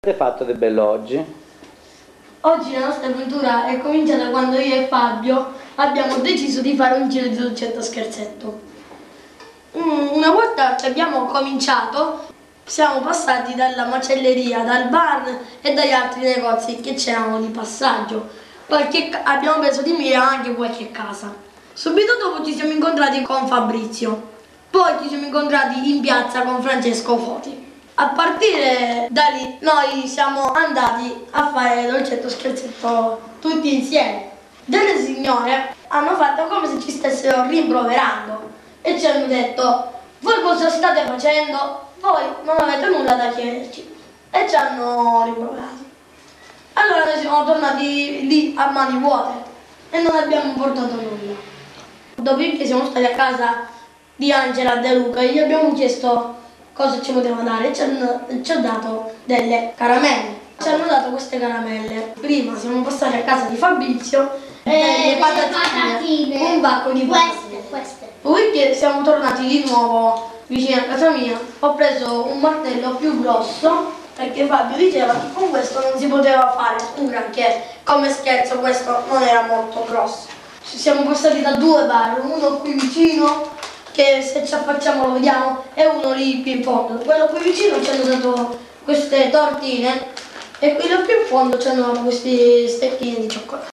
Avete fatto del bello oggi? Oggi la nostra avventura è cominciata quando io e Fabio abbiamo deciso di fare un giro di dolcetto scherzetto. Una volta che abbiamo cominciato siamo passati dalla macelleria, dal bar e dagli altri negozi che c'erano di passaggio. Abbiamo preso di mira anche qualche casa. Subito dopo ci siamo incontrati con Fabrizio, poi ci siamo incontrati in piazza con Francesco Foti. A partire da lì noi siamo andati a fare dolcetto scherzetto tutti insieme. Delle signore hanno fatto come se ci stessero rimproverando e ci hanno detto: voi cosa state facendo? Voi non avete nulla da chiederci, e ci hanno rimproverati. Allora noi siamo tornati lì a mani vuote e non abbiamo portato nulla. Dopodiché siamo stati a casa di Angela e De Luca e gli abbiamo chiesto cosa ci poteva dare e ci ha dato delle caramelle. Ci hanno dato queste caramelle. Prima siamo passati a casa di Fabrizio e le patatine, un pacco di patatine. Queste. Poi siamo tornati di nuovo vicino a casa mia, ho preso un martello più grosso perché Fabio diceva che con questo non si poteva fare un granché. Come scherzo, questo non era molto grosso. Ci siamo passati da due bar, uno qui vicino, che se ci affacciamo lo vediamo, e uno lì più in fondo. Quello qui vicino ci hanno dato queste tortine e quello più in fondo ci hanno dato questi stecchini di cioccolato.